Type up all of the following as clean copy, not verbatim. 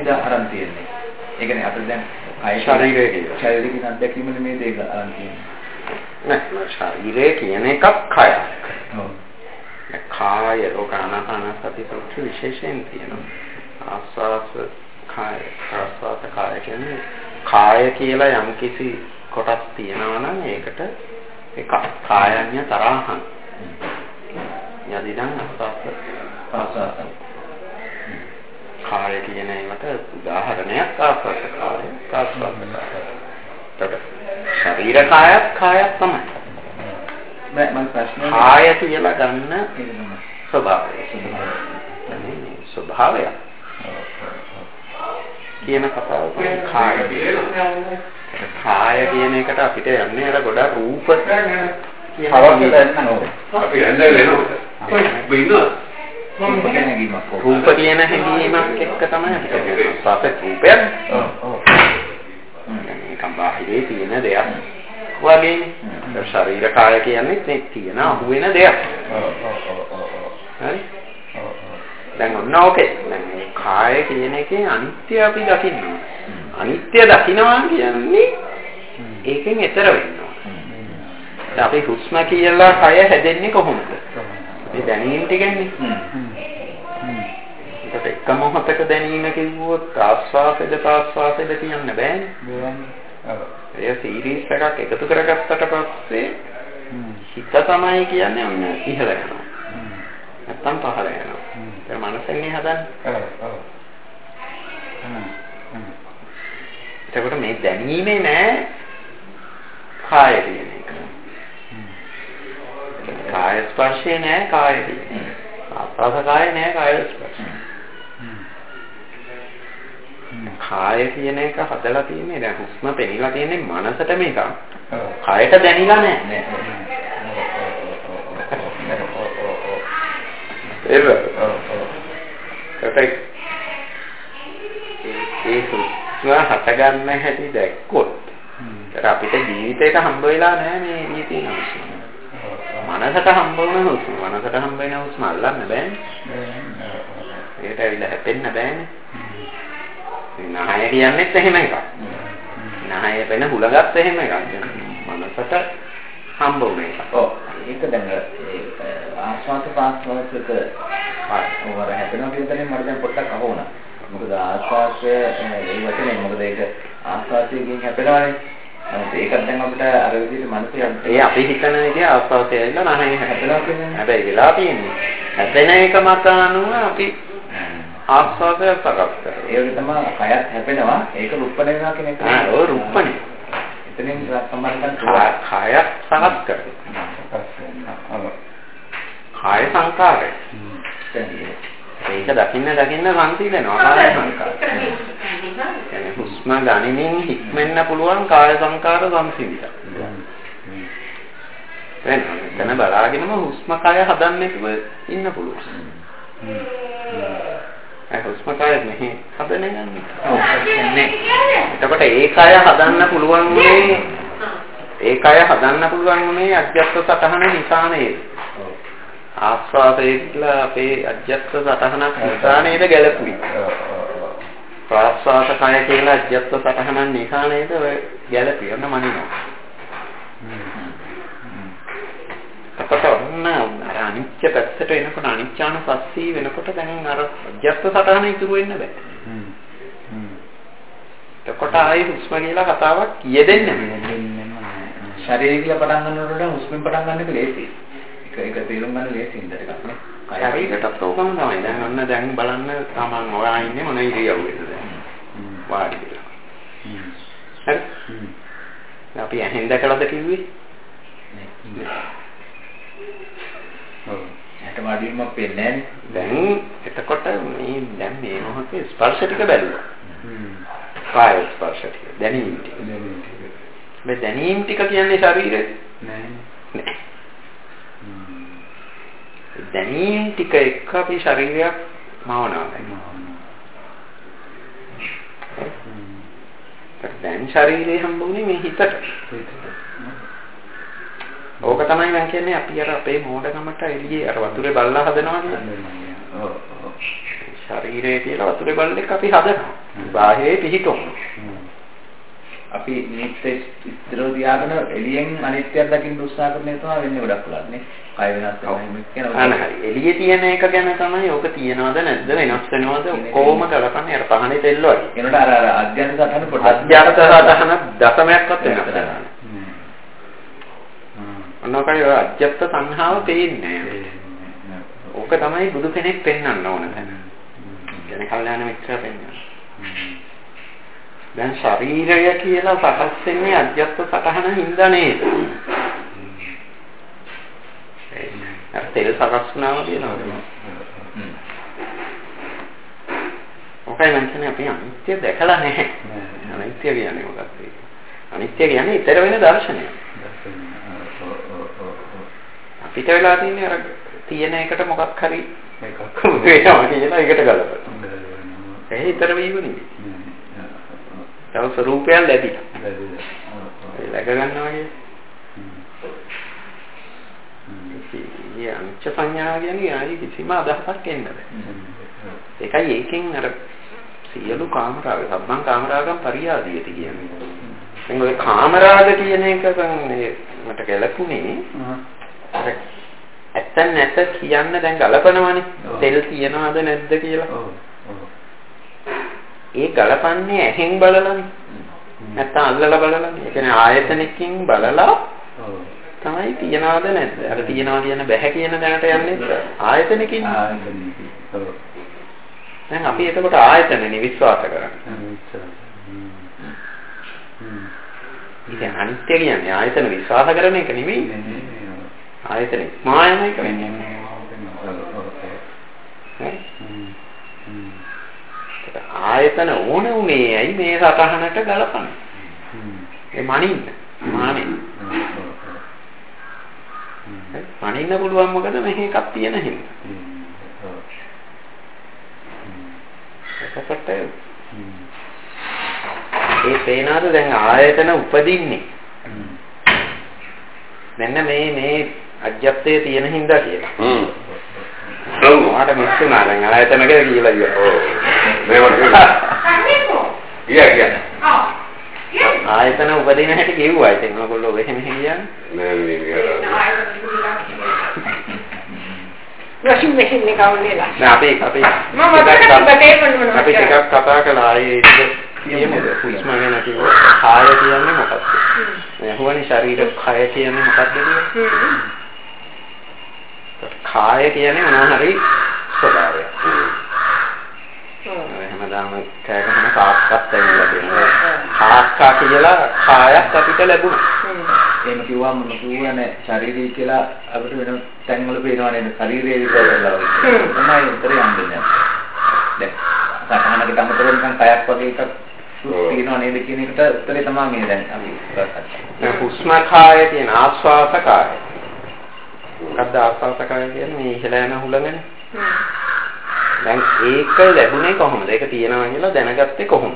අරන් තියෙන්නේ. ඒ කියන්නේ අපිට දැන් ශරීරයේ කියන අත්දැකීමනේ මේ දෙක අරන් තියෙන්නේ. නෑ ශරීරය කියන එකක් කයක්. ඔව්. කාය ලෝකානාපාන සති සූත්‍ර විශේෂයෙන් තියෙනවා. ආස්වාස කාය ආස්වාස කාය කියන්නේ කාය කියලා යම් කිසි කොටස් තියෙනවා නම් ඒකට ඒක කායඤ්ඤ තරහං. යදිදන් ආස්වාස කාය කියන එකට උදාහරණයක් ආස්වාස කාය ආස්වාස කාය. ශරීර කායත් තමයි. මම ප්‍රශ්නේ කාය කියලා ගන්න ස්වභාවය. ස්වභාවය. කියන කතාව කාය. කාය කියන එකට අපිට යන්නේ අර ගොඩක් රූප අපි යන්නේ වෙනවා. රූප කියන හැඟීමක් එක්ක තමයි අපිට කියන්නේ. සාපේ රූපයක්. නිකම් බාහිරේ තියෙන දෙයක් වගේනේ. ශරීර කාය කියන්නේ මේ තියෙන අහුවෙන දෙයක්. හරි? දැන් ඔන්න ඕකේ. දැන් මේ කාය කියන එකේ අනිත්‍ය අපි දකින්නවා. අනිත්‍ය දකින්නවා කියන්නේ ඒකෙන් එතර වෙනවා. දැන් අපි හුස්ම කියලා කය හැදෙන්නේ කොහොමද? මේ දැනීම ටිකන්නේ. ඒක එක මොහොතක දැනීම කිව්වොත් ආස්වාසෙද ප්‍රාස්වාසෙද කියන්න බෑනේ. ඒ සීරීස් එකක් එකතු කරගත්තට පස්සේ හිත තමයි කියන්නේ ඔන්න ඉහළ යනවා. නැත්තම් පහළ යනවා. ඒක මනසෙන්නේ හදන්නේ. එතකොට මේ දැනීමේ නෑ කාය කියන එක. කාය ස්පර්ශේ නෑ කාය කියන්නේ. ආස්වාද කාය නෑ කාය ස්පර්ශ. කාය කියන එක හදලා තියෙන්නේ දැන් හුස්ම පෙනිලා තියෙන්නේ මනසට මේක. කායට දැනිලා නෑ. ඒ හුස්ම හට ගන්න හැටි දැක්කොත් අපිට ජීවිතේට හම්බ වෙලා නෑ මේ එළියේ තියෙන හුස්ම. මනසට හම්බ වුණ හුස්ම. මනසට හම්බ වෙන හුස්ම අල්ලන්න බෑනේ. ඒකට ඇවිල්ලා හැපෙන්න බෑනේ. නහය කියන්නේත් එහෙම එකක්. නහය වෙන හුලගත් එහෙම එකක්. මනසට හම්බ වුණ එකක්. ඔව්. ඒක දැන් ආස්වාද ප්‍රාස්වාදක වර හැදෙනවා කියන දේ මට දැන් පොඩ්ඩක් අහුණා. මොකද ආස්වාදය ඒ වචනේ මොකද ඒක ආස්වාදයෙන් හැපෙනවානේ. ඒකත් දැන් අපිට අර විදිහට මනසේ ඒ අපි හිතන විදිහ ආස්වාදය ඇවිල්ලා නහය හැදෙනවා කියන්නේ. හැබැයි වෙලා තියෙන්නේ. හැදෙන එක මත අනුව අපි ආස්වාදය සකස් කරනවා. ඒක තමයි කයත් හැපෙනවා. ඒක රුප්පණ වෙනවා කියන එක. ඔය රුප්පණේ. එතනින් සම්බන්ධයෙන් කායත් සකස් කරනවා. කාය සංකාරය. ඒක දකින්න සංසී වෙනවා කාය සංකාරය. يعني හුස්ම ගනිමින් හික්මෙන්න පුළුවන් කාය සංකාර සංසිඳිලා. එතන බලාගෙනම හුස්ම කය හදන්න ඉන්න පුළුවන්. හුස්ම කය මෙහි හදන්න යන්නේ. එතකොට ඒ කය හදන්න පුළුවන් උනේ අධ්‍යාත්ම සතහන නිසා නේද? ආස්වාදයේලා අපේ අධ්‍යාත්ම සතහනක් නිසා නේද ගැලපුයි. ප්‍රාස්වාද කය කියලා අධ්‍යාත්ම සතහනක් නිසා නේද ගැලපුයි. ඔන්න මනිනවා. අපට ඔන්න අනිත්‍ය පැත්තට එනකොට අනිත්‍යානුපස්සී වෙනකොට දැන් අර අධ්‍යාත්ම සතහන ඉතුරු වෙන්න බෑ. එතකොට ආයි හුස්ම කියලා කතාවක් යෙදෙන්නේ නැහැ. ශරීරය කියලා පටන් ගන්නකොට හුස්මෙන් පටන් ගන්න එක ලේසියි. ඒක තේරුම් ගන්න ලේසියිද ටිකක් නේ. ශරීරයටත් ඕකම තමයි. දැන් බලන්න තමන් ඔයා ඉන්නේ මොන ඉරියව්වෙද දැන්. වාඩි වෙලා. හරි. අපි ඇහෙන් දැකලාද කිව්වේ? නෑ. ඔව්. ඇට වාඩි වීමක් වෙන්නේ නැහැ. දැන් එතකොට මේ මොහොතේ ස්පර්ශ ටික බැලුවා. කාය ස්පර්ශ ටික. දැනීම ටික. මේ දැනීම ටික කියන්නේ ශරීරේ නෑ. නෑ. දැනීම ටික එක්ක අපි ශරීරයක් මවනවා. දැන් ශරීරේ හම්බුනේ මේ හිතට. ඕක තමයි මම කියන්නේ අපි අර අපේ මෝඩකමට එළියේ අර වතුරේ බල්ලා හදනවා කියන්නේ. ඔව්. ශරීරයේ කියලා වතුරේ බල්ලෙක් අපි හදනවා. බාහිරේ පිහිටුම්. අපි නිත්‍ය ස්ථිරව තියාගෙන එළියෙන් අනිත්‍යයක් දකින්න උත්සාහ කරන එක තමයි වෙන්නේ ගොඩක් වෙලාවට නේ. කය වෙනස් වෙනවා කියන හරි. එළියේ තියෙන එක ගැන තමයි ඕක තියනවද නැද්ද වෙනස් වෙනවද කොහොම කරපන්නේ අර පහනේ තෙල් වගේ. ඒනට අර අධ්‍යාත්ම සතහන පොඩ්ඩක් අධ්‍යාත්ම සතහන දශමයක්වත් වෙනස් වෙනවා. අන්නකයි ඔය අධ්‍යාත්ම සංහාව පේන්නේ නැහැ. ඕක තමයි බුදු කෙනෙක් පෙන්වන්න ඕන තැන. يعني කල්යාණ මිත්‍රය පෙන්වන්න. දැන් ශරීරය කියලා සකස් වෙන්නේ අධ්‍යාත්ම සතහන හින්දා නේද? අර තෙල් සකස් වුණාම කියනවා. ඔකයි මම කියන්නේ අපි අනිත්‍ය දැකලා නැහැ. අනිත්‍ය කියන්නේ මොකක්ද? අනිත්‍ය කියන්නේ ඊතර වෙන දර්ශනය. අපිට වෙලා තියෙන්නේ අර තියෙන එකට මොකක් හරි එකක් වෙනවා කියලා ඒකට ගලපනවා. ඒ ඊතර වීමනේ. තව ස්වરૂපයක් ලැබිලා. ඒ läග ගන්නවා කියන්නේ. අනිච්ච සංඥා කියන්නේ ආයි කිසිම අදහසක් එන්නේ නැහැ. ඒකයි ඒකෙන් අර සියලු කාමරාග, සම්මන් කාමරාගම් පරියාදීති කියන්නේ. දැන් ඔය කාමරාග කියන එක මේ මට ගැලපුණේ ඇත්ත නැත කියන්න දැන් ගලපනවනේ. තෙල් තියනවද නැද්ද කියලා. ඒ ගලපන්නේ ඇහෙන් බලලානේ. නැත්තම් අල්ලලා බලලානේ. ඒ කියන්නේ ආයතනකින් බලලා තමයි තියනවද නැද්ද? අර තියනවා කියන බැහැ කියන දැනට යන්නේ ආයතනකින්. දැන් අපි එතකොට ආයතනනේ විශ්වාස කරන්නේ. ඉතින් අනිත්‍ය කියන්නේ ආයතන විශ්වාස කරන එක නෙමෙයි. ආයතන මායම එක වෙන්නේ. ආයතන ඕන උනේ ඇයි මේ සතහනට ගලපන්නේ? ඒ මනින්න මානෙ. මනින්න පුළුවන් මොකද මෙහි එකක් තියෙන හින්දා. එතකොට ඒ පේනාද දැන් ආයතන උපදින්නේ. මෙන්න මේ අජ්ජත්තේ තියෙන හින්දා කියලා. ඔව් ආට මිස්සුනා දැන් ආයතන කියලා කියලා ඉවර. ඔව් මේවට කියන්නේ. ආයතන උපදින හැටි කිව්වා. ඉතින් ඔයගොල්ලෝ එහෙම කියන්නේ. නෑ වශයෙන් මෙහෙම කවුලේලා. නෑ අපි ටිකක් කතා කළා. ඒ කියමුද හුස්ම ගැන කිව්වොත් කාය කියන්නේ මොකක්ද? හුවනේ ශරීර කාය කියන්නේ මොකක්ද කියන්නේ? කාය කියන්නේ මොනවා හරි ස්වභාවයක්. හැමදාම කෑගහන කාක්කත් ඇවිල්ලා තියෙනවා. කාක්කා කියලා කායක් අපිට ලැබුණා. එහෙම කිව්වම නුදුවනේ ශරීරය කියලා අපිට වෙන තැන්වල පේනවා නේද? ශරීරයේ විතරලා වගේ. තමයි උත්තරේ යන්නේ. දැන් සතහනකට අමතරව නිකන් කයක් වගේ එකක් තියෙනවා නේද කියන එකට උත්තරේ තමයි මේ දැන් අපි කතා කරන්නේ. හුස්ම කාය කියන ආස්වාස කාය. මොකක්ද ආස්වාස කාය කියන්නේ? මේ ඉහළ යන හුලඟනේ. දැන් ඒක ලැබුණේ කොහොමද? ඒක තියෙනවා කියලා දැනගත්තේ කොහොමද?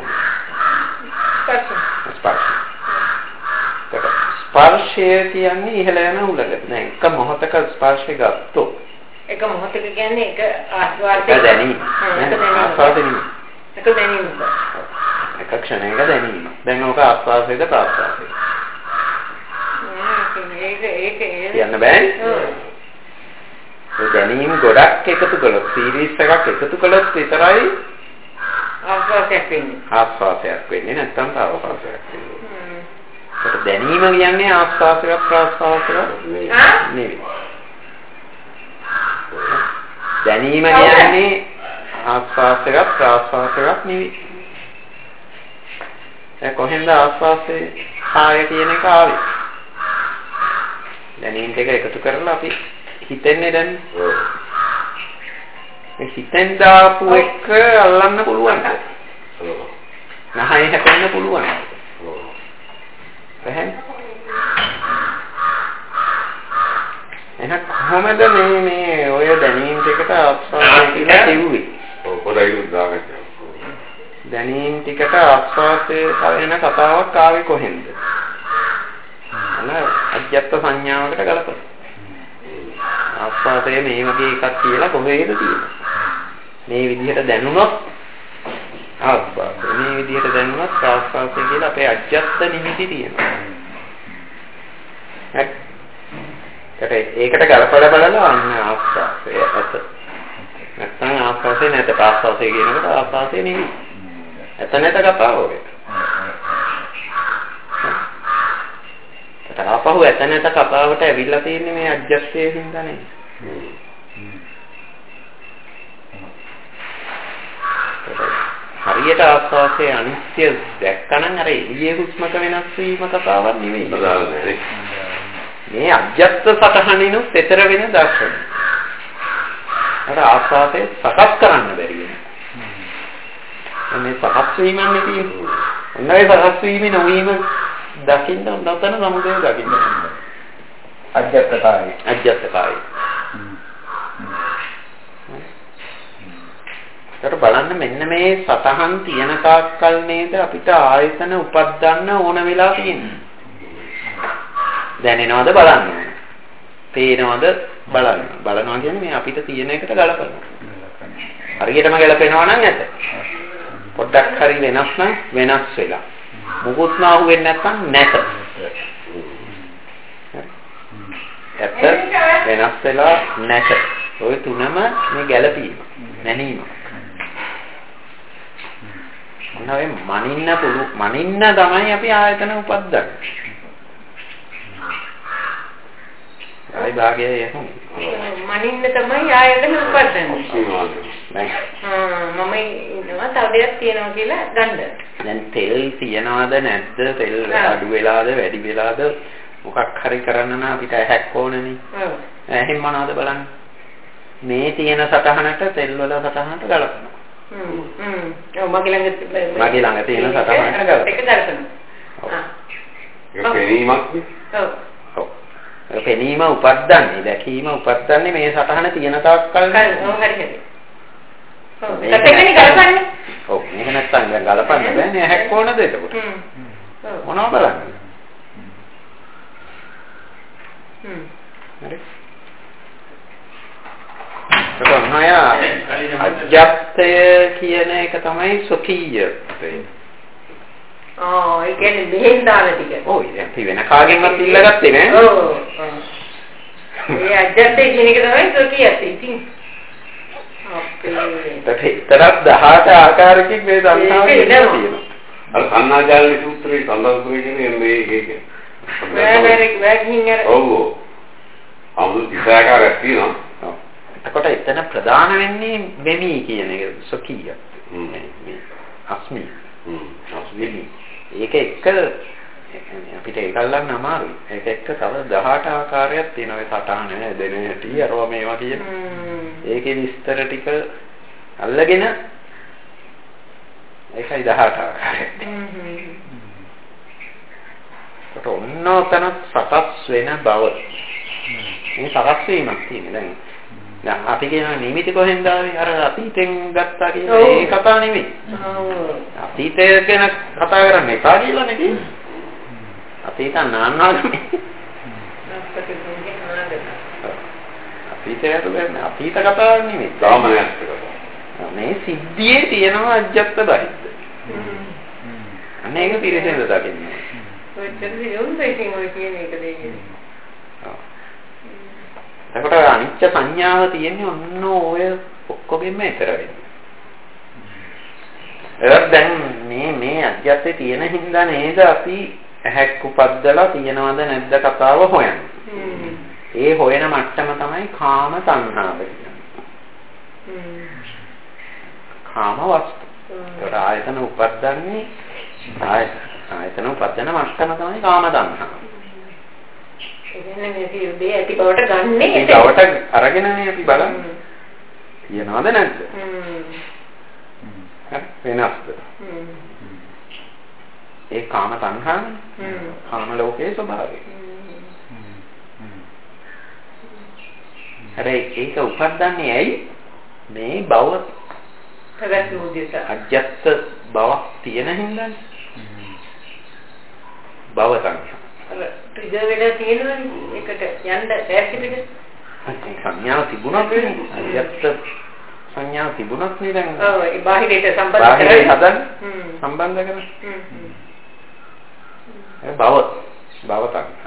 ස්පර්ශය කියන්නේ ඉහළ යන හුලඟ. දැන් එක මොහොතක ස්පර්ශය ගත්තොත් එක මොහොතක කියන්නේ එක ආස්වාදයක් දැනීම. ආස්වාදෙනීම. එක දැනීම. එක ක්ෂණයක දැනීම. දැන් ඕක ආස්වාදයේද ප්‍රාස්වාදයේද? ඒක කියන්න බෑනේ. ඒ දැනීම ගොඩක් එකතු කළොත් සීරීස් එකක් එකතු කළොත් විතරයි ආස්වාදයක් වෙන්නේ. ආස්වාදයක් වෙන්නේ නැත්නම් ප්‍රාස්වාදයක් වෙන්නේ. ඒක දැනීම කියන්නේ ආස්වාදයක් ප්‍රාස්වාදයක් නෙවෙයි. දැනීම කියන්නේ ආස්වාදයක් ප්‍රාස්වාදයක් නෙවෙයි. ඒ කොහෙන්ද ආස්වාදයේ කාය කියන එක ආවේ? දැනීම දෙක එකතු කරලා අපි හිතන්නේ දැන්. මේ හිතෙන් දාපු එක අල්ලන්න පුළුවන්ද? නැහැ හැපෙන්න පුළුවන්. එහෙනම් කොහොමද මේ ඔය දැනීම් දෙකට ආස්වාදය කියලා කිව්වේ? ඔව් පොඩ්ඩක් දාගන්න. දැනීම් ටිකට ආස්වාදයේ වෙන කතාවක් ආවේ කොහෙන්ද? අධ්‍යාත්ම සංඥාවකට ගලපන. ආස්වාදයේ මේ වගේ එකක් කියලා කොහේද තියෙන්නේ? මේ විදිහට දැනුනොත් ආස්වාදය. විදිහට දැනුණත් ප්‍රාස්වාසය කියලා අපේ අජ්ජත් නිමිති තියෙනවා. ඒකට ගලපලා බලලා අන්න ආස්වාසය ඇත. නැත්නම් ආස්වාසය නැත. ප්‍රාස්වාසය කියනකොට ආස්වාසය නෙවෙයි. ඇත නැත කතාව ඔය. තාපහුව ඇත නැත කතාවට ඇවිල්ලා තියෙන්නේ මේ අජ්ජත්යේ හින්දා නේ. හරියට ආස්වාසයේ අනිත්‍ය දැක්කනම් අර එළියේ හුස්මක වෙනස් වීම කතාවක් නෙවෙයි. මේ අජ්ජත් සතහනිනුත් ඊතර වෙන දර්ශනය. අර ආස්වාදයේ සකස් කරන්න බැරි වෙනවා. මේ සකස් වීමන්නේ තියෙන්නේ. ඔන්නයි සකස් වීම නොවීම දකින්න නැතන සමුදේ දකින්න. අජ්ජත්කාරයි. ඒකට බලන්න මෙන්න මේ සතහන් තියෙන තාක්කල් නේද අපිට ආයතන උපදින්න ඕන වෙලා තියෙන්නේ. දැනෙනවද බලන්න. පේනවද බලන්න. බලනවා කියන්නේ මේ අපිට තියෙන එකට ගලපනවා. හරියටම ගලපෙනවා නම් ඇත. පොඩ්ඩක් හරි වෙනස් නම් වෙනස් වෙලා. මුකුත් නාහු වෙන්නේ නැත්නම් නැත. ඇත වෙනස් වෙලා නැත. ඔය තුනම මේ ගැලපීම. නැනීම. මොනවායි මනින්න තමයි අපි ආයතන උපද්දන්නේ. ආයි භාගයේ යහුම් මනින්න තමයි ආයතන උපදින්නේ. මම ඉන්නවා තව දෙයක් තියෙනවා කියලා ගන්න. දැන් තෙල් තියනවද නැද්ද? තෙල් අඩු වෙලාද වැඩි වෙලාද මොකක් හරි කරන්න නම් අපිට ඇහැක් ඕනනේ. එහෙන් මොනවද බලන්න. මේ තියෙන සතහනට තෙල් වල සතහනට ගලපනවා. මගේ ළඟ තියෙන සතහනට ගලපනවා. ඒක ගලපනවා. ඒක පෙනීමක් නේ. ඔව්. පෙනීම උපද්දන්නේ දැකීම උපද්දන්නේ මේ සතහන තියෙන තාක්කල් හරි හරි. ඒකනේ ගලපන්නේ. ඔව් මේක නැත්තම් දැන් ගලපන්න බෑනේ හැක් කොනද එතකොට. මොනව බලන්නේ? හරි. අජ්ජත්ය කියන එක තමයි සොකීයත්වය. ඒ කියන්නේ මෙහෙන් දාන ටික. ඔව් අපි වෙන කාගෙන්වත් ඉල්ලගත්තේ නෑ. ඔව්. ඒ අජ්ජත්ය කියන එක තමයි සොකීයත්වය. ඉතින් අපේ තරක් 18 ආකාරයකින් මේ සංස්කාරය තියෙනවා. අර සන්නාජාලනි සූත්‍රයේ සඳහන් කරන්නේ මේකේ. ඔව්. අමුතු ඉස්සරහට තියෙනවා. ඔව්. එතකොට එතන ප්‍රධාන වෙන්නේ මෙමි කියන එක සොකීය. අස්මි. අස්මි. ඒක එක්ක අපිට ඒකල්ලන්න අමාරුයි. ඒක එක්ක තව 18 ආකාරයක් තියෙනවා. ඒ සටහන දෙන හැටි අරවා මේවා කියන. ඒකේ විස්තර ටික අල්ලගෙන ඒකයි 18 ආකාරයක්. ඒකට ඔන්නෝතන සකස් වෙන බව. මේ සකස් වීමක් තියෙනවා. දැන් අපි කියන නිමිති කොහෙන්ද ආවේ? අර අතීතෙන් ගත්තා කියන ඒ කතාව නෙමෙයි. අතීතය ගැන කතා කරන්නේ කා කියලා නෙකි. අතීත නාන්නාගමේ. අතීතයට ගන්න අතීත කතාවක් නෙමෙයි. සාමාන්‍යයක්. මේ සිද්ධියේ තියෙනවා අජ්ජත් බහිද්ද. අනේක පිළිසෙන්ද දකින්නේ. ඔය චරිතය ඔය කියන එක දෙන්නේ. එතකොට අනිත්‍ය සංඥාව තියෙන්නේ ඔන්න ඔය ඔක්කොගෙම ඈතර වෙන්නේ. ඒත් දැන් මේ අධ්‍යාත්මයේ තියෙන හින්දා නේද අපි ඇහැක් උපද්දලා තියනවද නැද්ද කතාව හොයන්නේ. ඒ හොයන මට්ටම තමයි කාම තණ්හාව කියන්නේ. කාම වස්තු. ඒකට ආයතන උපද්දන්නේ ආයතන උපද්දන මට්ටම තමයි කාම තණ්හාව. එන්නේ මේ දේ ඇති බවට ගන්නෙ ඒ බවට අරගෙනනේ අපි බලන්නේ. තියනවද නැද්ද? වෙනස්ද? ඒ කාම තණ්හාවනේ. කාම ලෝකයේ ස්වභාවය. හැබැයි ඒක උපද්දන්නේ ඇයි? මේ භව ප්‍රගති උදේස අජ්ජත් බවක් තියෙන හින්දානේ. භව තණ්හා ට්‍රිගර් වෙලා තියෙනවනේ ඒකට යන්න බැරි පිට. සංඥාව තිබුණා කියන්නේ අජ්ජත් සංඥාව තිබුණත් නේ දැන්. ඔව් ඒ බාහිරයට සම්බන්ධ බාහිරේ කරන්නේ. හදන්න සම්බන්ධ කරන්නේ. භව තණ්හා.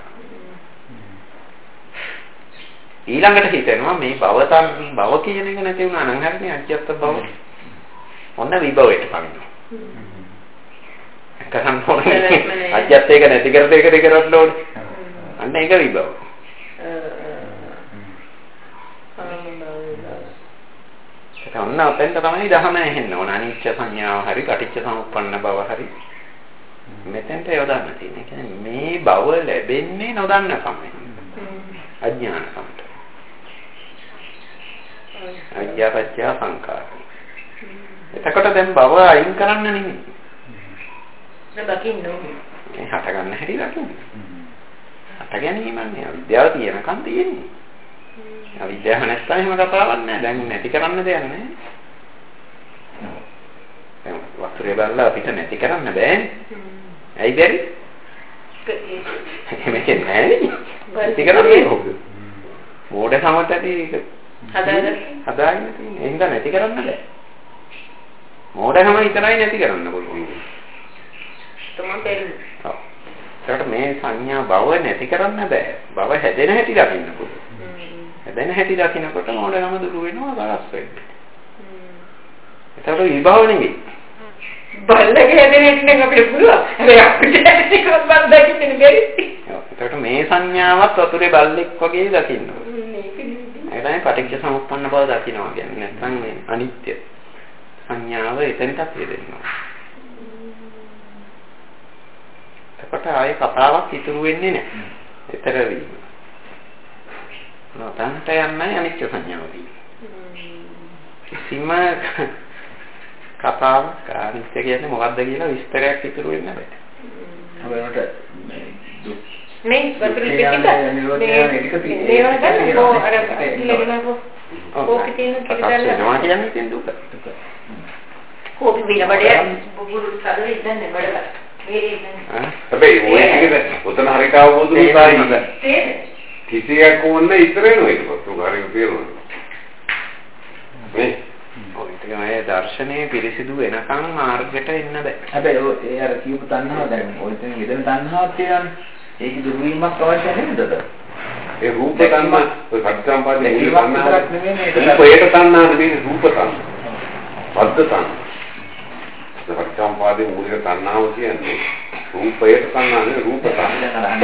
ඊළඟට හිතෙනවා මේ භව කියන එක නැති වුණා නම් හරිනේ අජ්ජත් භව. ඔන්න විභවයට පනිනවා. කරන්න ඕනේ. අජ්ජත් එක නැති කර දෙක කරන්න ඕනේ. අන්න ඒක විභව. ඔන්න අපෙන්ට තමයි දහම ඇහෙන්න ඕන. අනිච්ච සංඥාව හරි, පටිච්ච සමුප්පන්න බව හරි. මෙතෙන්ට යොදන්න තියෙන්නේ. ඒ කියන්නේ මේ බව ලැබෙන්නේ නොදන්න කමෙන්. අඥාන කමට. අජ්ජපච්චය සංකාර. එතකොට දැන් බව අයින් කරන්න නෙමෙයි. දකින්න ඕනේ. මේ හට ගන්න හැටි දකින්න. හට ගැනීම නේ අවිද්‍යාව තියෙනකන් තියෙන්නේ. අවිද්‍යාව නැත්නම් එහෙම කතාවක් නැහැ. දැන් නැති කරන්න දෙයක් නැහැ. දැන් වස්තුවේ බලලා අපිට නැති කරන්න බෑනේ. ඇයි බැරි? මේක නෑ. නැති කරන්නේ කොහොමද? මෝඩ සමතටි හදාගෙන තියෙන්නේ. එහෙනම් නැති කරන්න බෑ. මෝඩකම විතරයි නැති කරන්න පුළුවන්. තමන් බැරි. ඔව්. ඒකට මේ සංඥා භව නැති කරන්න බෑ. භව හැදෙන හැටි දකින්න පුළුවන්. හැදෙන හැටි දකින්නකොට මෝඩකම දුරු වෙනවා බලස් වෙන්නේ. ඒකට විභව නෙමෙයි. බල්ලගේ හැදෙන හැටි නම් අපිට පුළුවන්. හැබැයි අපිට ඒක බල දකින්න බැරි. ඒකට මේ සංඥාවත් වතුරේ බල්ලෙක් වගේ දකින්න ඕනේ. ඒකයි පටිච්ච සමුප්පන්න බව දකින්නවා කියන්නේ. නැත්නම් මේ අනිත්‍ය සංඥාව එතනටත් හේදෙනවා. එතකොට ආයේ කතාවක් ඉතුරු වෙන්නේ නැහැ. ඊතර වීම. නොතන්ට යන්නේ අනිත්‍ය සංඥාව තියෙන්නේ. කිසිම කතාවක් අනිත්‍ය කියන්නේ මොකක්ද කියලා විස්තරයක් ඉතුරු වෙන්නේ නැහැ. අපේකට මේ වතුර පිටික මේ කෝපි තියෙන කිරිදල්ලා කියන්නේ තියෙන දුක. කෝපි විලබඩය බුබුරු සාදේ ඉඳන්නේ බඩල. හැබැයි ඔය ටිකද උතන හරියට අවබෝධ වුණායි. කිසියක් ඕනේ ඉතර වෙනවා ඒක පොතු හරියට තේරෙනවා. මේ ඔය තමයි දර්ශනයේ පිරිසිදු වෙනකන් මාර්ගයට එන්න බෑ. හැබැයි ඒ අර කියපු තණ්හාව දැන් ඔය තැන යෙදෙන තණ්හාවක් තියෙනවානේ. ඒක දුර්වීමක් අවශ්‍ය නැද්ද? ඒ රූප තණ්හා ඔය සත්‍යම්පාදේ ඒකක් නෙමෙයි මේක. රූපයට තණ්හා නෙමෙයි රූප තණ්හා. පද්ද තණ්හා. සත්‍යම්පාදේ මූලික තණ්හාව කියන්නේ රූපයට තණ්හා නෙමෙයි රූප තණ්හා.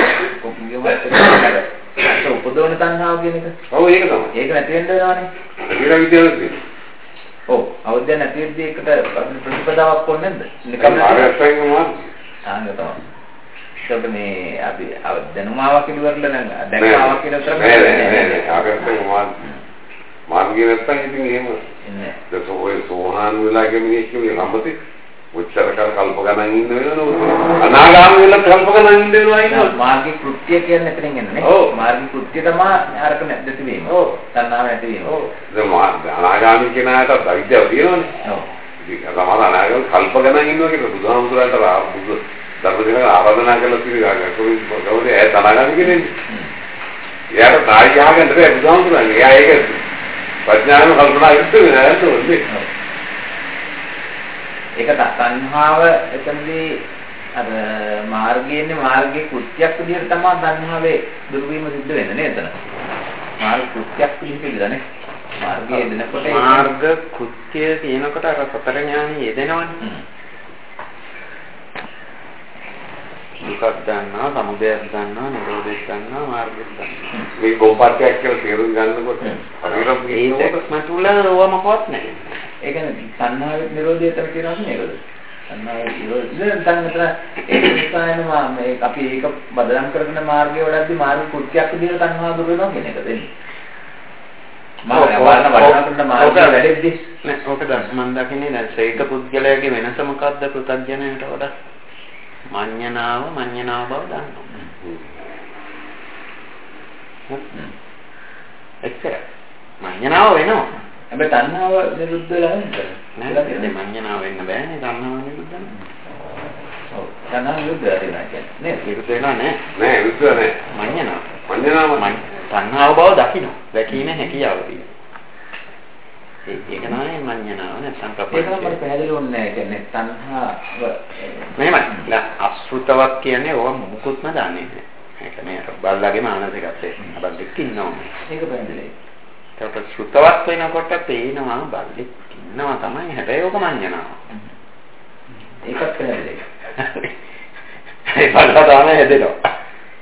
ඒක උපදවන තණ්හාව කියන එක. ඔව් ඒක තමයි. ඒක නැති වෙන්න වෙනවානේ. ඒක විද්‍යාවේ. ඔව් අවුද්ද නැති වෙද්දී ඒකට ප්‍රතිපදාවක් ඕනේ නැද්ද? නිකම් ආරක්ෂාවෙන් මාත් ආංගතව. ඒක මේ අපි දැනුමාවක් ඉදුවරලා නම් දැක්කාවක් කියලා උතර නෑ ආරක්ෂාවෙන් මාර්ගය නැත්තම් ඉතින් එහෙම නෑ. ඒක ඔය සෝහාන් වෙලා ගෙමිනේ කියන්නේ සම්පති උච්චර කල්ප ගණන් ඉන්න වෙනවනේ. අනාගාමී වෙලා කල්ප ගණන් ඉන්න වෙනවා ඉන්නවා. මාර්ගික කෘත්‍ය කියන්නේ එතනින් එන්නේ නේ. මාර්ගික කෘත්‍ය තමයි අරක නැති වීම. තණ්හාව නැති වීම. දැන් අනාගාමී කෙනාට අවිද්‍යාව තියෙනවනේ. ඉතින් සමහර අනාගාමී කල්ප ගණන් ඉන්නවා කියලා බුදුහාමුදුරන්ට ධර්ම දෙක ආරාධනා කළා කියලා කවුරුද ඒ අනාගාමී කෙනෙක්. එයාට තායි යහගන්න බැහැ බුදුහාමුදුරන්ගේ. එයා ඒක ප්‍රඥාවෙන් කල්පනා කරන්නේ නැහැ. ඒක තණ්හාව එතනදී අර මාර්ගයේ කෘත්‍යයක් විදිහට තමයි තණ්හාවේ දුර්වීම සිද්ධ වෙන්නේ නේද එතන. මාර්ග කෘත්‍යයක් විදිහට නේ. මාර්ගයේ දෙනකොට මාර්ග කෘත්‍ය කියනකොට අර සතර ඥානෙ යෙදෙනවනේ. දුක්ඛ දන්නා, සමුදයක් දන්නා, නිරෝධයක් දන්නා, මාර්ගයක් දන්නා. මේ ගෝපාත්‍යයක් කියලා තේරුම් ගන්නකොට හරියට ඒකම තුල ඕවමකවත් නැහැ. ඒ කියන්නේ තණ්හාවේ නිරෝධය තමයි කියනවා නේද? තණ්හාවේ නිරෝධය දැන් මෙතන ඒක නිසාම මේ අපි ඒක බදනම් කරගෙන මාර්ගය වඩද්දි මාර්ග කෘත්‍යයක් විදිහට තණ්හාව දුර වෙනවා කියන එක දෙන්නේ. මාර්ගය වැඩෙද්දි නෑ ඔකද මම දකින්නේ දැන් ශ්‍රේක පුද්ගලයාගේ වෙනස මොකද්ද පෘථග්ජනයට වඩා? මඤ්ඤණාව බව දන්නවා. එච්චර. මඤ්ඤණාව වෙනවා. හැබැයි තණ්හාව නිරුද්ධ වෙලා නේද? නෑ මඤ්ඤණාව වෙන්න බෑනේ තණ්හාව නිරුද්ධ වෙන්න. ඔව් තණ්හාව නිරුද්ධ වෙනවා කියන්නේ නේද? නිරුද්ධ වෙනවා නෑ. නෑ නිරුද්ධ නෑ. මඤ්ඤණාව තණ්හාව බව දකින්න. දැකීමේ හැකියාව තියෙනවා. ඒක නෑ මඤ්ඤණාව නැත්නම් ඒක නම් මට පැහැදිලි වුණේ නැහැ. කියන්නේ තණ්හාව මෙහෙමයි. අසෘතවත් කියන්නේ ඕවා මුකුත්ම දන්නේ නැහැ. ඒ කියන්නේ බල්ලාගේ මානසිකත්වය. බල්ලෙක් ඉන්නවා. ඒක පැහැදිලි. ඒකට සෘතවත් වෙනකොට පේනවා බල්ලෙක් ඉන්නවා තමයි. හැබැයි ඕක මඤ්ඤණාව. ඒකත් පැහැදිලි. ඒ බල්ලා තමයි හැදෙනවා.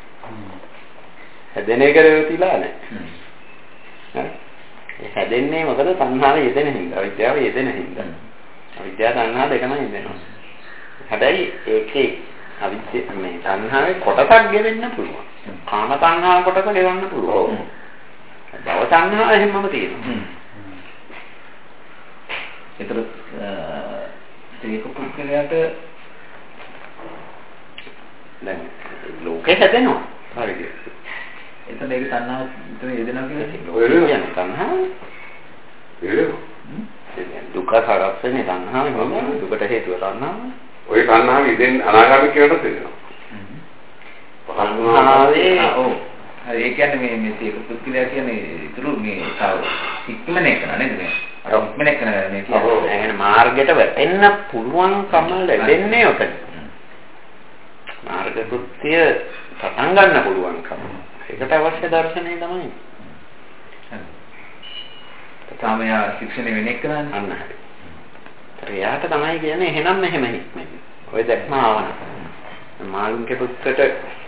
හැදෙන එක රෙවතිලා නැහැ. ඒ හැදෙන්නේ මොකද තණ්හාවේ යෙදෙන හින්දා, අවිද්‍යාව යෙදෙන හින්දා. අවිද්‍යාව තණ්හා දෙකම යෙදෙනවා. හැබැයි ඒකේ අවිද්‍යාව මේ තණ්හාවේ කොටසක් ගෙවෙන්න පුළුවන්. කාම තණ්හාව කොටස ගෙවන්න පුළුවන්. භව තණ්හාව එහෙමම තියෙනවා. ඒතර ඒක පුද්ගලයාට දැන් ලෝකේ හැදෙනවා. හරිද? එතන ඒක තණ්හාව විතර යෙදෙනවා කියන්නේ ඔය කියන්නේ තණ්හාව. දුක හරස්සනේ තණ්හාව නෙමෙයි. දුකට හේතුව තණ්හාව. ඔය තණ්හාව ඉතින් අනාගාමී කියනට තියෙනවා. තණ්හාවේ ඔව්. හරි ඒ කියන්නේ මේ ඒක පුද්ගලයා කියන්නේ ඉතුරු මේ ඉක්මනේ කරා නේද මේ? අර ඉක්මනේ කරන මේ කියන්නේ. ඔව්. ඒ මාර්ගයට වැටෙන්න පුළුවන්කම ලැබෙන්නේ ඔතන. මාර්ග කෘත්‍ය පටන් ගන්න පුළුවන්කම. ඒකට අවශ්‍ය දර්ශනය තමයි. තමයි ශික්ෂණය වෙන එක නන්නේ. අන්න හරි. එයාට තමයි කියන්නේ එහෙනම් මෙහෙම හික්මෙන්නේ. ඔය දැක්ම ආවන. මාළුන්ගේ පුත්තට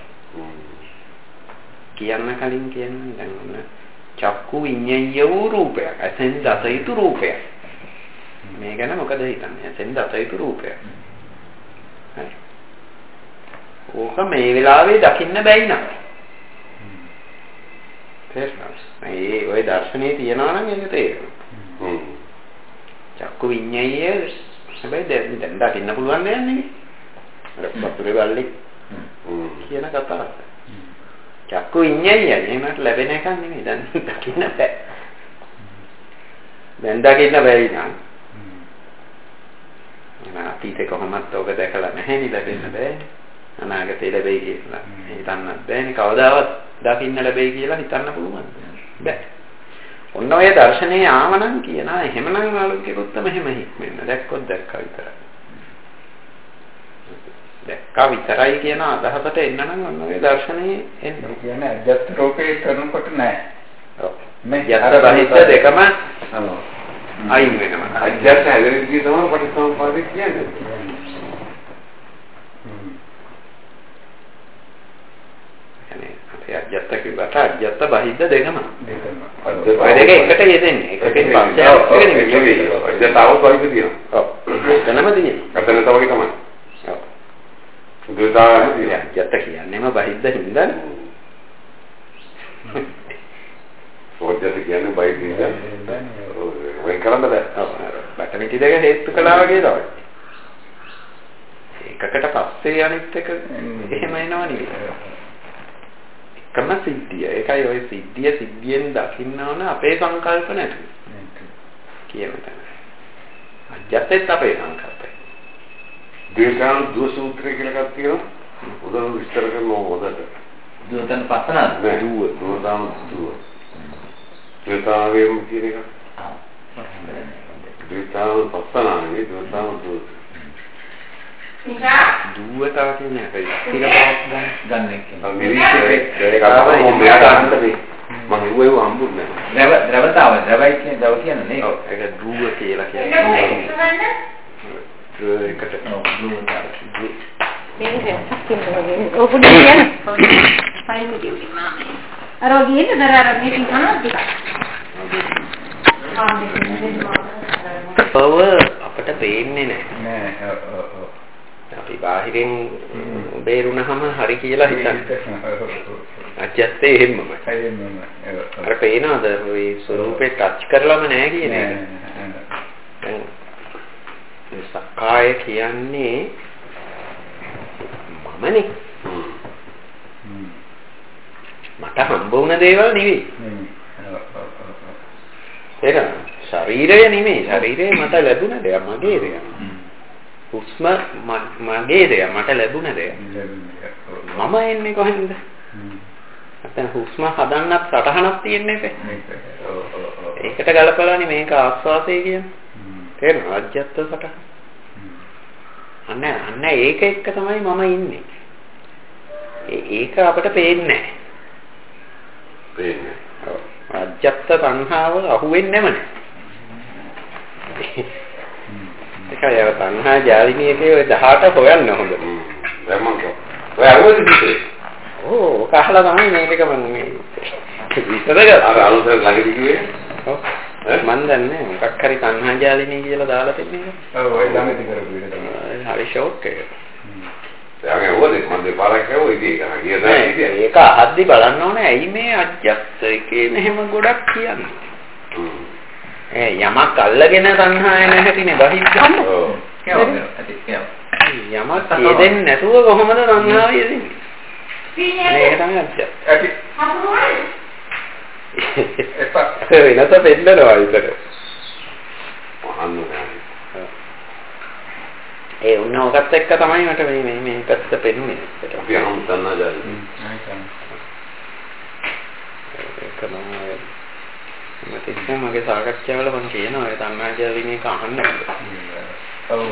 කියන්න කලින් කියන්නේ දැන් ඔන්න චක්කු විඤ්ඤාය වූ රූපයක්. ඇසෙන් දත යුතු රූපයක්. මේ ගැන මොකද හිතන්නේ? ඇසෙන් දත යුතු රූපයක්. හරි. ඕක මේ වෙලාවේ දකින්න බැයි නෑ. ඒ ඔය දර්ශනේ තියනවා නම් ඒක තේරෙනවා. චක්කු විඤ්ඤාය හැබැයි දැන් දකින්න පුළුවන් නෑ නේ. අර වතුරේ බල්ලෙක් කියන කතාව. චක්කු විඤ්ඤාය එහෙමත් ලැබෙන එකක් නෙමෙයි. දැන් දකින්න බෑ. දැන් දකින්න බැරි නම් අතීතේ කොහොමද ඔබ දැකලා නැහැ නේ ලැබෙන්න බෑ. අනාගතේ ලැබෙයි කියලා හිතන්නත් බෑනේ. කවදාවත් දකින්න ලැබෙයි කියලා හිතන්න පුළුවන්ද? බෑ. ඔන්න ඔය දර්ශනේ ආවනම් කියනවා එහෙමනම් ආලෝකෙකුත් මෙහෙම හික්මෙන්න. දැක්කොත් දැක්කා විතරයි. දැක්කා විතරයි කියන අදහසට එන්න නම් ඔන්න ඔය දර්ශනේ එන්න. ඒ කියන්නේ අධ්‍යාත්ම රූපේ කරනකොට නෑ. ඔව්. මේ යතර බහිද්ද දෙකම අයින් වෙනවා. අධ්‍යාත්ම හැදෙන්නේ තමයි පටිච්චසමුප්පාදේ කියන්නේ. අජ්ජත් කිව්වට අජ්ජත් බහිද්ද දෙකම. ඔය දෙක එකට යෙදෙන්නේ. එකකින් පස්සේ නෙමෙයි. අජ්ජත් આવොත් වයිද තියෙනවා. ඔව්. එතනම තියෙනවා. අතන තමයි තමයි. ඔව්. දුතාවම අජ්ජත් කියන්නේම බහිද්ද හින්දානේ. ඔජ්ජත් කියන්නේ බහිද්ද හින්දා. වෙන් කරන්න බෑ. ඔව්. බටමිටි දෙක හේතු කළා වගේ තමයි. එකකට පස්සේ අනිත් එක එහෙම එනවා නෙවෙයි. කම සිද්ධිය. ඒකයි ඔය සිද්ධියෙන් දකින්න ඕන අපේ සංකල්ප නැති. කියන තැන. අජත්තෙත් අපේ සංකල්පය. දේශාන දුව සූත්‍රය කියලා එකක් තියෙනවා. උදේ විස්තර කරනවා හොදට. දුවතන පස්සනද? දුවතාම දුව. දේශාවෙම කියන එක. දේශාව පස්සනානේ දුවතාම දුව. දුවතා කියන්නේ අපේ ඉතිරපාත් ගන්න එක. මිනිස්සේ කතාව මෙයාට අහන්න මේ මම ඉුවේ හම්බුන්නේ නැහැ. ද්‍රවතාව ද්‍රවයි කියන්නේ දව කියන්නේ නේ. ඔව් ඒක දුව කියලා කියන්නේ. ඒකට දුවතාව. මේක සම්පූර්ණ ඔය පොඩි කියන්නේ ෆයිල් එකේ මාමේ. අර ඔගේ නේද අර මේක කනද? බව අපිට පේන්නේ නැහැ. නෑ. අපි බාහිරින් බේරුණාම හරි කියලා හිතන්නේ. අජත්තේ එහෙමමයි. අර පේනවද ඔය ස්වරූපේ ටච් කරලම නැහැ කියන එක. දැන් සක්කාය කියන්නේ මමනේ. මට හම්බ වුණ දේවල් නෙවෙයි. ඒක ශරීරය නෙමෙයි. ශරීරය මට ලැබුණ දෙයක්, මගේ දෙයක්. හුස්ම මගේ දෙයක්, මට ලැබුණ දෙයක්. මම එන්නේ කොහෙන්ද? නැත්නම් හුස්ම හදන්නත් සටහනක් තියෙන්නේ නැහැ. ඒකට ගලපලානේ මේක ආස්වාදය කියන්නේ. තේරෙනවද? අජ්ජත් සටහන. අන්න ඒක එක්ක තමයි මම ඉන්නේ. ඒක අපිට පේන්නේ නැහැ. පේන්නේ. ඔව්. අජ්ජත් තණ්හාව අහුවෙන්නේ නැමනේ. ඒකයි අර තණ්හා ජාලිනියකේ ඔය 18 හොයන්න හොඳ. දැන් මම ඔය අරමුණ දිත්තේ. ඕ කහලා තමයි මේක මම මේ විතරද අර අලුත ළඟදී කිව්වේ. ඔව්. මන් දන්නේ මොකක් හරි තණ්හා ජාලිනිය කියලා දාලා තිබ්බේ. ඔව් ඔය ළඟදී කරපු එක තමයි. හරි ෂෝක් එක. දැන් ඕනේ මම දෙපාරක් කරුවා ඉතින් ඒක නේද? ඒක අහද්දි බලන්න ඕනේ ඇයි මේ අජ්ජත් එකේ මෙහෙම ගොඩක් කියන්නේ. යමක් අල්ලගෙන තණ්හාය නැහැටිනේ බහින්න. ඔව්. යමක් යෙදෙන්නේ නැතුව කොහොමද තණ්හාව යෙදෙන්නේ? මේක තමයි අජ්ජත්. වෙනස පෙන්නනවා විතර. ඒ උන්න ඔකත් එක්ක තමයි මට මේ පැත්ත පෙන්න්නේ. අපි අහමු තණ්හා ජාලිනිය. ඒක තමයි මට ඉතින් මගේ සාකච්ඡාවල මම කියනවා ඒ තණ්හා ජාලිනිය එක අහන්න ඕනේ. ඔව්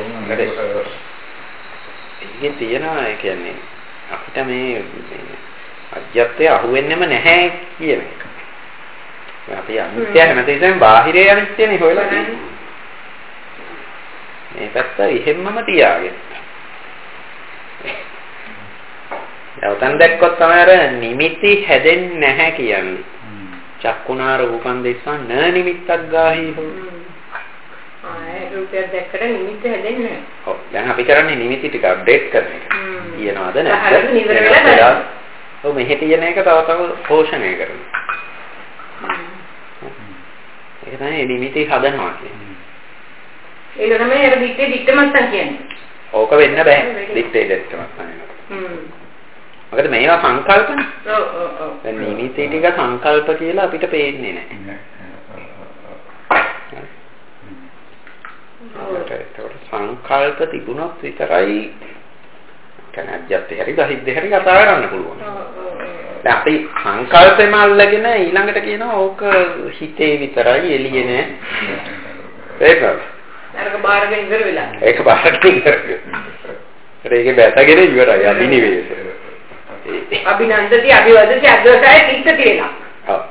ඒකේ තියෙනවා ඒ කියන්නේ අපිට මේ අජ්ජත්ය අහුවෙන්නෙම නැහැ කියන එක. අපි අනිත්‍ය හැමතිස්සෙම බාහිරේ අනිත්‍යනේ හොයලා තියෙන්නේ. මේ පැත්ත එහෙම්මම තියාගෙන. යවතන් දැක්කොත් තමයි අර නිමිති හැදෙන්නේ නැහැ කියන්නේ. චක්කුණා රූපං දෙස්සං න නිමිත්තක් ගාහි හෝ. රූපයක් දැක්කට නිමිත්ත හැදෙන්නේ නැහැ. ඔව් දැන් අපි කරන්නේ නිමිති ටික අප්ඩේට් කරන එක. කියනවාද නැද්ද? ඔව් මෙහෙ තියෙන එක තව පෝෂණය කරනවා. ඒක තමයි නිමිති හදනවා කියන්නේ. ඒක තමයි අර දික්ටමස්සන් කියන්නේ. ඕක වෙන්න බෑ. දික්ටමස්සන්. මොකද මේවා සංකල්පනේ. ඔව්. දැන් නිමිති ටික සංකල්ප කියලා අපිට පේන්නේ නැහැ. ඒකට සංකල්ප තිබුණොත් විතරයි කනජ්ජත් හරි බහිද්ද හරි කතා කරන්න පුළුවන්. දැන් අපි සංකල්පෙම අල්ලගෙන ඊළඟට කියනවා ඕක හිතේ විතරයි එළියේ නෑ. ඒකද? අරක බාරගෙන ඉවර වෙලා. ඒක බාරගෙන ඉවර. ඒකේ බැතගෙන ඉවරයි අභිනිවේෂ. අභිනන්දති අභිවදති අද්වසාය තිත්ත කියලා. ඔව්.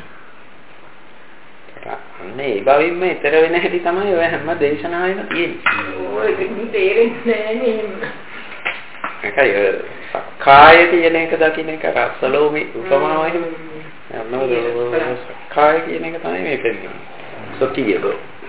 අනේ ඒ බවින්ම ඊතර වෙන හැටි තමයි ඔය හැම දේශනාවෙම තියෙන්නේ. ඔය කිසි තේරෙන්නේ නෑනේ. ඒකයි සක්කාය කියන එක දකින්න එක රසලෝමි උපමාවයි. සක්කාය කියන එක තමයි මේ පෙන්නන්නේ. සොටියබ.